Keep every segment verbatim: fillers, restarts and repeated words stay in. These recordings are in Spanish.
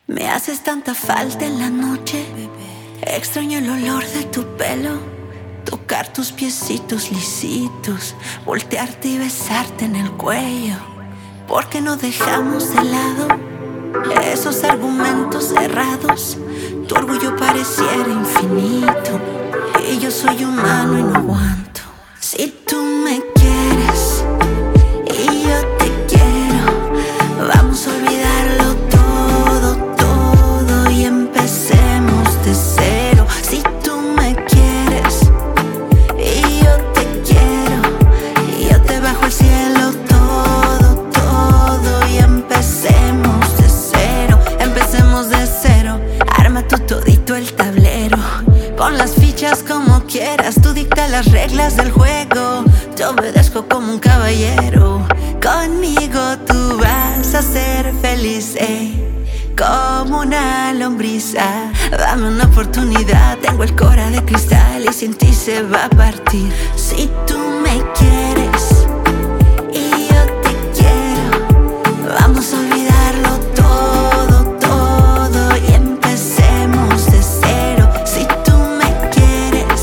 Me haces tanta falta en la noche. Extraño el olor de tu pelo, tocar tus piecitos lisitos, voltearte y besarte en el cuello. ¿Por qué no dejamos de lado esos argumentos cerrados? Tu orgullo pareciera infinito y yo soy humano y no aguanto. Si tú me quieres y yo te quiero, vamos a olvidarlo todo, todo y empecemos de cero. Si tú me quieres y yo te quiero, y yo te bajo al cielo todo, todo y empecemos de cero. Empecemos de cero, arma tú todito el tablero. Pon las fichas como quieras, tú dicta las reglas del juego. Yo obedezco como un caballero. Conmigo tú vas a ser feliz, eh, como una lombriz. Ah, dame una oportunidad, tengo el cora de cristal y sin ti se va a partir. Si tú me quieres y yo te quiero, vamos a olvidarlo todo, todo y empecemos de cero. Si tú me quieres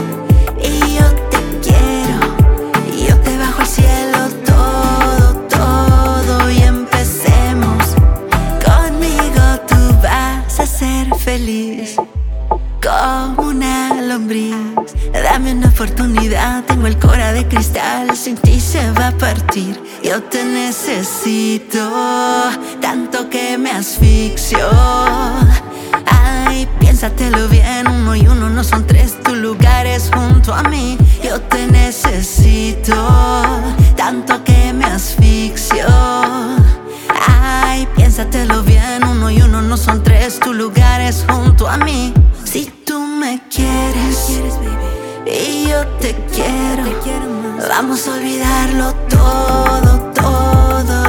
y yo te quiero, y yo te bajo al cielo todo, todo y empecemos. Conmigo tú vas a ser feliz como una lombriz. Dame una oportunidad, tengo el cora de cristal, sin ti se va a partir. Yo te necesito, tanto que me asfixio. Ay, piénsatelo bien, uno y uno no son tres, tu lugar es junto a mí. Yo te necesito, tanto que me asfixio. Ay, piénsatelo bien, uno y uno no son tres, tu lugar es junto a mí. Si tú me quieres y yo te quiero, vamos a olvidarlo todo, todo